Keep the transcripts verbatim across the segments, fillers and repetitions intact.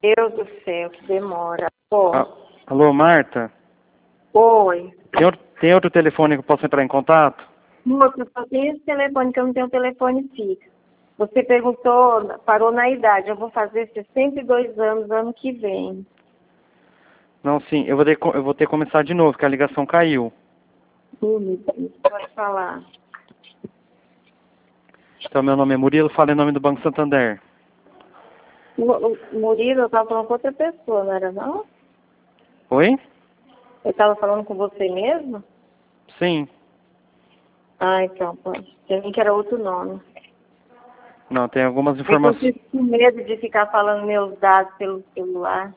Deus do céu, que demora. Pô. Ah, alô, Marta? Oi. Tem outro, tem outro telefone que eu posso entrar em contato? Moço, só tenho esse telefone, que eu não tenho telefone fixo. Você perguntou, parou na idade. Eu vou fazer sessenta e dois anos ano que vem. Não, sim, eu vou ter, eu vou ter que começar de novo, porque a ligação caiu. Hum, pode falar. Então, meu nome é Murilo, fala em nome do Banco Santander. O, o Murilo, eu estava falando com outra pessoa, não era não? Oi? Eu estava falando com você mesmo? Sim. Ah, então, pode. Eu vi que era outro nome. Não, tem algumas É que eu informações. fico com medo de ficar falando meus dados pelo celular.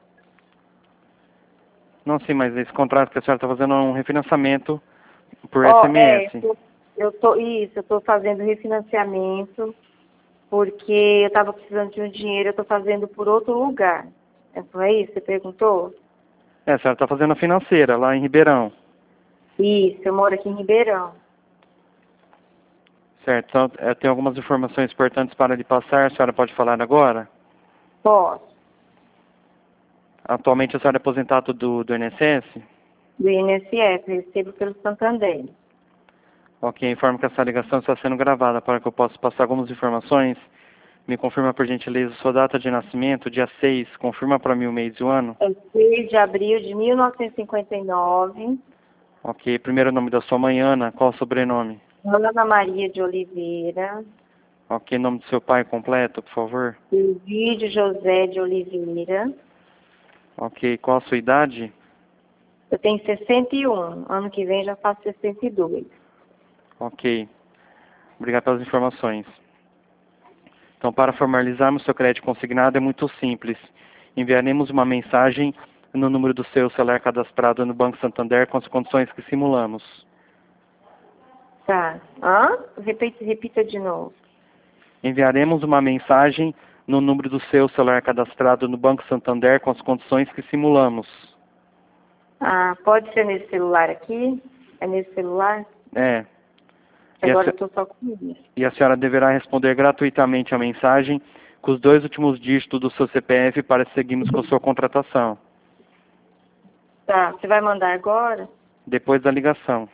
Não, sim, mas esse contrato que a senhora está fazendo é um refinanciamento por Ó, é, S M S. eu, eu tô, isso, eu estou fazendo refinanciamento porque eu estava precisando de um dinheiro, eu estou fazendo por outro lugar. É por aí? Você perguntou? É, a senhora está fazendo a financeira lá em Ribeirão. Isso, eu moro aqui em Ribeirão. Certo, então é, tem algumas informações importantes para lhe passar, a senhora pode falar agora? Posso. Atualmente a senhora é aposentada do, do I N S S? Do I N S S, recebo pelo Santander. Ok, informo que essa ligação está sendo gravada para que eu possa passar algumas informações. Me confirma por gentileza sua data de nascimento, dia seis, confirma para mim o mês e o ano. É seis de abril de mil novecentos e cinquenta e nove. Ok, primeiro nome da sua mãe, Ana, qual o sobrenome? Ana Maria de Oliveira. Ok, nome do seu pai completo, por favor. Elvide José de Oliveira. Ok, qual a sua idade? Eu tenho sessenta e um. Ano que vem já faço sessenta e dois. Ok, obrigado pelas informações. Então, para formalizarmos seu crédito consignado é muito simples. Enviaremos uma mensagem no número do seu celular cadastrado no Banco Santander com as condições que simulamos. Tá. Hã? Repita, repita de novo. Enviaremos uma mensagem no número do seu celular cadastrado no Banco Santander com as condições que simulamos. Ah, pode ser nesse celular aqui? É nesse celular? É. E a, Agora eu se- estou só com isso. e a senhora deverá responder gratuitamente a mensagem com os dois últimos dígitos do seu C P F para seguirmos com sua contratação. Tá. Você vai mandar agora? Depois da ligação.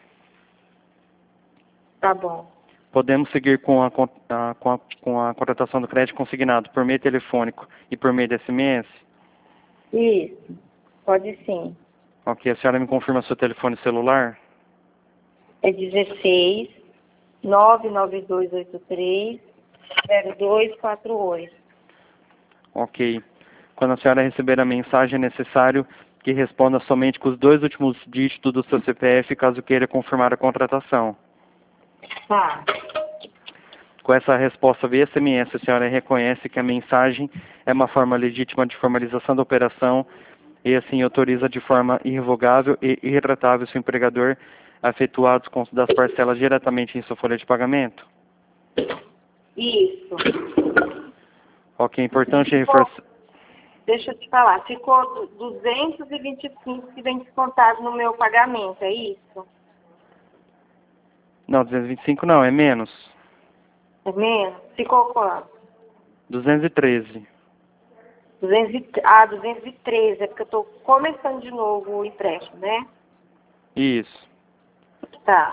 Tá bom. Podemos seguir com a, con- a- com, a, com a contratação do crédito consignado por meio telefônico e por meio de S M S? Isso. Pode sim. Ok, a senhora me confirma seu telefone celular? É dezesseis, nove nove dois oito três, zero dois quatro oito. Ok. Quando a senhora receber a mensagem, é necessário que responda somente com os dois últimos dígitos do seu C P F, caso queira confirmar a contratação. Tá. Com essa resposta via S M S, a senhora reconhece que a mensagem é uma forma legítima de formalização da operação e assim autoriza de forma irrevogável e irretratável seu empregador a efetuar o desconto das parcelas diretamente em sua folha de pagamento? Isso. Ok, é importante Ficou, reforçar. deixa eu te falar, ficou du- duzentos e vinte e cinco que vem descontado no meu pagamento, é isso? Não, duzentos e vinte e cinco não, é menos. É menos? Ficou quanto? duzentos e treze. duzentos e, ah, duzentos e treze, é porque eu estou começando de novo o empréstimo, né? Isso. Tá.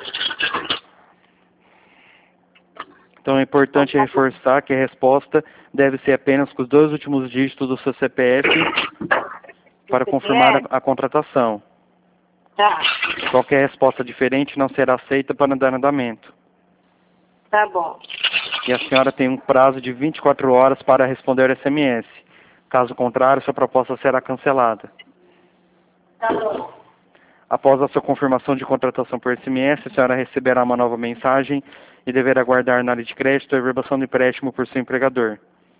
Então é importante reforçar que a resposta deve ser apenas com os dois últimos dígitos do seu C P F para confirmar a, a contratação. Tá. Qualquer resposta diferente não será aceita para dar andamento. Tá bom. E a senhora tem um prazo de vinte e quatro horas para responder o S M S. Caso contrário, sua proposta será cancelada. Tá bom. Após a sua confirmação de contratação por S M S, a senhora receberá uma nova mensagem e deverá aguardar na área de crédito a reverbação do empréstimo por seu empregador.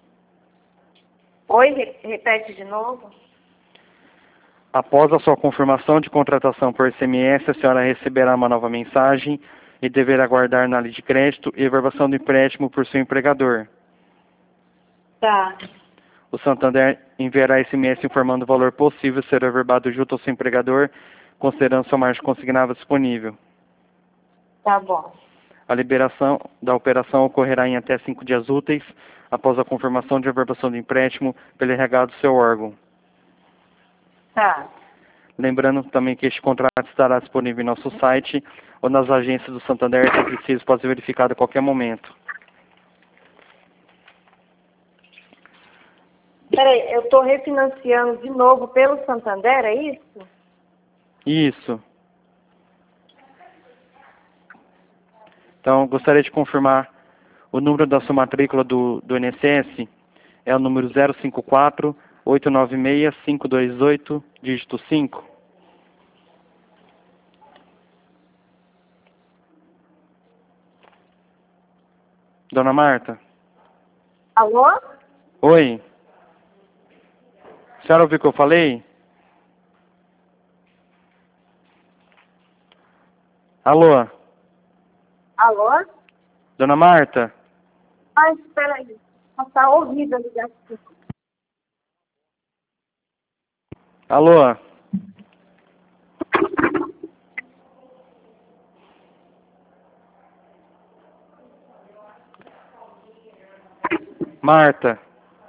Oi, re- repete de novo. Após a sua confirmação de contratação por S M S, a senhora receberá uma nova mensagem e deverá aguardar na área de crédito e reverbação do empréstimo por seu empregador. Tá. O Santander enviará S M S informando o valor possível ser averbado junto ao seu empregador, considerando sua margem consignável disponível. Tá bom. A liberação da operação ocorrerá em até cinco dias úteis após a confirmação de averbação do empréstimo pelo R H do seu órgão. Tá. Lembrando também que este contrato estará disponível em nosso site ou nas agências do Santander, se preciso, pode ser verificado a qualquer momento. Peraí, eu estou refinanciando de novo pelo Santander, é isso? Isso. Então, gostaria de confirmar o número da sua matrícula do, do I N S S. É o número zero cinco quatro, oito nove seis, cinco dois oito, dígito cinco. Dona Marta? Alô? Oi. A senhora ouviu o que eu falei? Alô? Alô? Dona Marta? Ah, espera aí. Está horrível a ligação. Alô? Marta?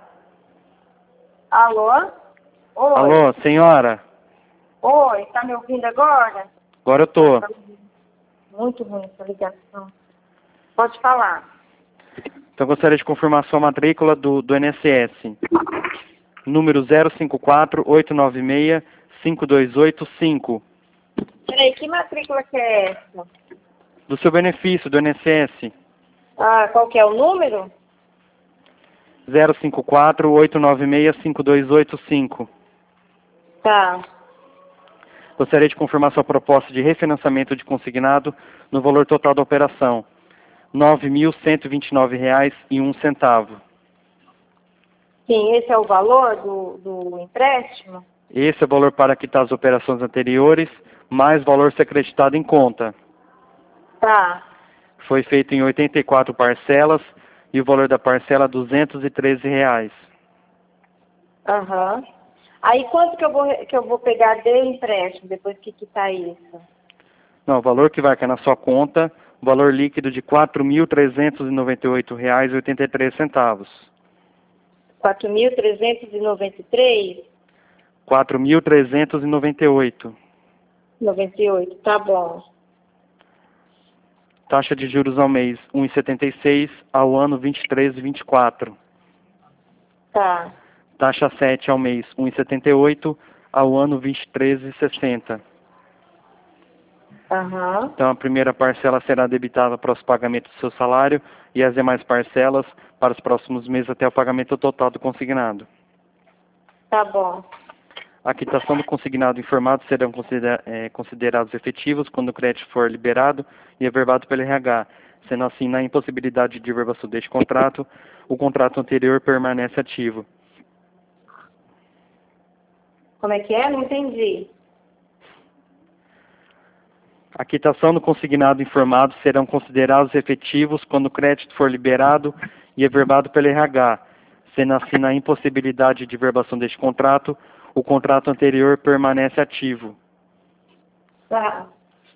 Alô? Oi. Alô, senhora? Oi, tá me ouvindo agora? Agora eu tô. Muito ruim essa ligação. Pode falar. Então, gostaria de confirmar a sua matrícula do, do I N S S. Número zero cinco quatro, oito nove seis, cinco dois oito cinco. Peraí, que matrícula que é essa? Do seu benefício, do I N S S. Ah, qual que é o número? zero cinco quatro, oito nove seis, cinco dois oito cinco. Tá. Gostaria de confirmar sua proposta de refinanciamento de consignado no valor total da operação. nove mil cento e vinte e nove reais e um centavo. Sim, esse é o valor do, do empréstimo? Esse é o valor para quitar as operações anteriores, mais valor ser acreditado em conta. Tá. Foi feito em oitenta e quatro parcelas e o valor da parcela é duzentos e treze reais. Aham. Aí quanto que eu vou, que eu vou pegar de empréstimo depois que quitar isso? Não, o valor que vai cair na sua conta, o valor líquido de quatro mil trezentos e noventa e oito reais e oitenta e três centavos. quatro mil trezentos e noventa e três? quatro mil trezentos e noventa e oito. noventa e oito, tá bom. Taxa de juros ao mês um vírgula setenta e seis, ao ano vinte e três vírgula vinte e quatro. Tá. Taxa sete ao mês um vírgula setenta e oito, ao ano vinte e três vírgula sessenta. Aham. Então a primeira parcela será debitada para os pagamentos do seu salário e as demais parcelas para os próximos meses até o pagamento total do consignado. Tá bom. A quitação do consignado informado serão considera é, considerados efetivos quando o crédito for liberado e averbado pelo R H. Sendo assim, na impossibilidade de averbação deste contrato, o contrato anterior permanece ativo. Como é que é? Não entendi. A quitação do consignado informado serão considerados efetivos quando o crédito for liberado e averbado pelo R H. Sendo assim, na impossibilidade de verbação deste contrato, o contrato anterior permanece ativo. Tá.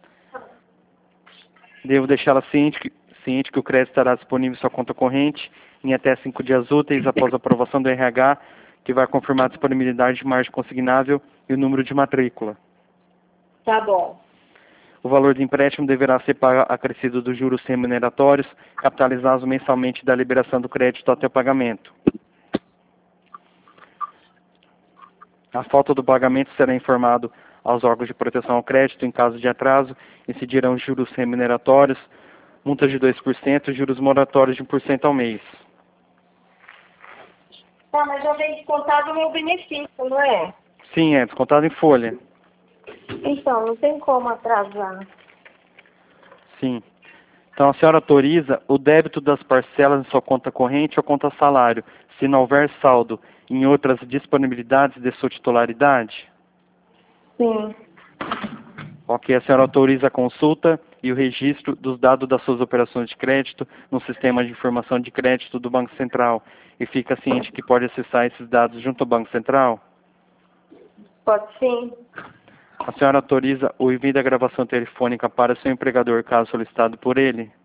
Devo deixá-la ciente que, ciente que o crédito estará disponível em sua conta corrente em até cinco dias úteis após a aprovação do R H, que vai confirmar a disponibilidade de margem consignável e o número de matrícula. Tá bom. O valor do empréstimo deverá ser pago acrescido dos juros remuneratórios, capitalizados mensalmente da liberação do crédito até o pagamento. A falta do pagamento será informado aos órgãos de proteção ao crédito em caso de atraso, incidirão juros remuneratórios, multas de dois por cento e juros moratórios de um por cento ao mês. Tá, mas já vem descontado o meu benefício, não é? Sim, é descontado em folha. Então, não tem como atrasar. Sim. Então a senhora autoriza o débito das parcelas em sua conta corrente ou conta salário, se não houver saldo em outras disponibilidades de sua titularidade? Sim. Ok, a senhora autoriza a consulta e o registro dos dados das suas operações de crédito no sistema de informação de crédito do Banco Central e fica ciente que pode acessar esses dados junto ao Banco Central? Pode sim. A senhora autoriza o envio da gravação telefônica para seu empregador, caso solicitado por ele?